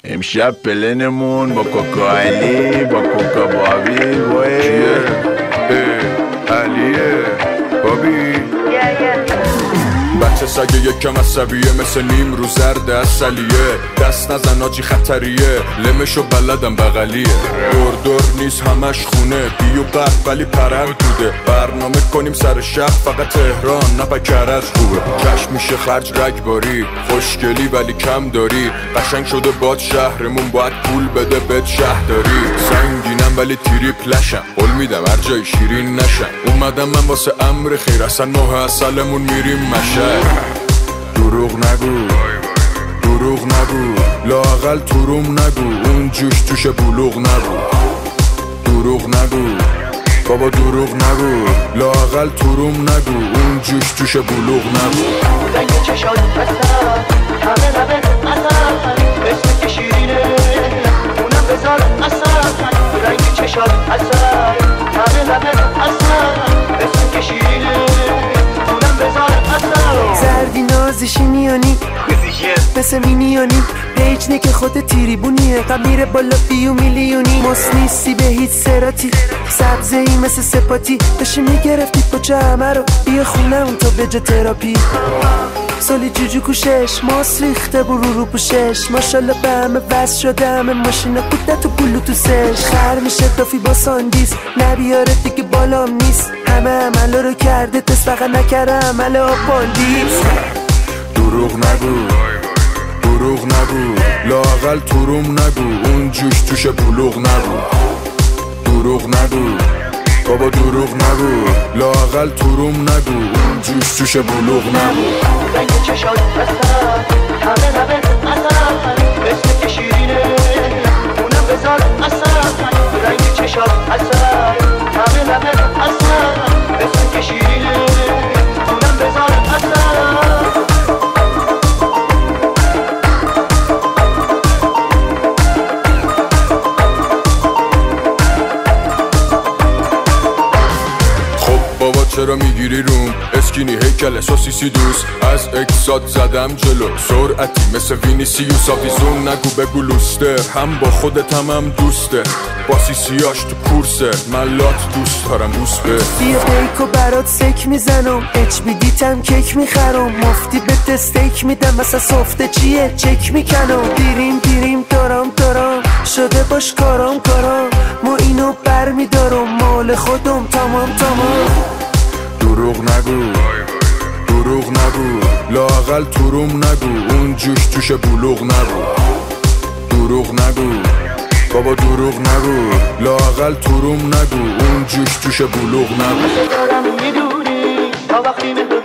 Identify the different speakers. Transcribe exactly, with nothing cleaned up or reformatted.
Speaker 1: امشب پلنمون با کوکا علی با کوکا بابی وای علیه بابی بچه سگه یکم عصبیه مثل نیم رو زرد اصلیه دست نزن آجی خطریه لمشو بلدم بغلیه دور دور نیست همش خونه بیو قرد ولی پرند بوده برنامه کنیم سر شب فقط تهران نه کرج خوبه کش میشه خرج رگباری خوشگلی ولی کم داری قشنگ شده باد شهرمون باید پول بده بد شهرداری سنگینم ولی تیری پلشم قول میدم هر جای شیرین نشم اومدم من واسه امر خیر اصلا ماه اصلمون میریم مشه دروغ نگو دروغ نگو لااقل تروم نگو اون جوش توش بلوغ نگو دروغ نگو بابا دروغ نگو لااقل تروم نگو اون جوش توش بلوغ نگو
Speaker 2: رنگ چشات بسر همه همه اصلا اسم که شیرینه اونم بذار اصلا رنگ چشات بسر همه همه اصلا اسم که شیرینه اونم بذار اصلا
Speaker 3: زردی نازشی میانی مثل مینیانی پیچنه که خود تیریبونیه قم میره بالا بیو میلیونی مس نیستی به هیچ سراتی سبزه ای مثل سپاتی داشتی میگرفتی پاچه همه رو بیا خونه اون تو بجا تراپی سالی جوجو کوشش ماس ریخته برو رو پوشش ماشالله به همه وز شده همه ماشینا بوده تو بلوتوسش خر میشه دافی با ساندیس نبیاره دیگه بالام نیست همه عملا رو کرده تست فقط نکره عمل آباندیس
Speaker 1: دروغ نگو دروغ نگو لااقل تروم نگو اون جوش توش بلوغ نگو دروغ نگو بابا دروغ نگو لااقل تروم نگو اون جوش توش بلوغ نگو
Speaker 2: رنگ چشات بسر همه همه اصلا اسم که شیرینه اونم بذار اصلا رنگ چشات بسر همه همه اصلا اسم که شیرینه اونم بذار اصلا
Speaker 1: چرا میگیری روم اسکینی هیکل سوسیسی دوست از اکسات زدم جلو سرعتی مثل وینیسیوس آویزون نگو بگو لوستر هم با خودت هم هم دوسته با سیسیاش تو کورسه من لات دوست دارم بوس به
Speaker 3: بیا بیکو برات سک میزنم اچ بی دیتم کیک میخرم مفتی به تستیک میدم مثلا سفته چیه چک میکنم دیریم دیریم دارم دارم شده باش کارم کارم ما اینو بر میدارم مال خودم تمام تمام
Speaker 1: دروغ نگو دروغ نگو لااقل تروم نگو اون جوش توش بلوغ نگو دروغ نگو بابا دروغ نگو لااقل تروم نگو اون جوش توش بلوغ نگو
Speaker 2: دارم میدونی تا وقتی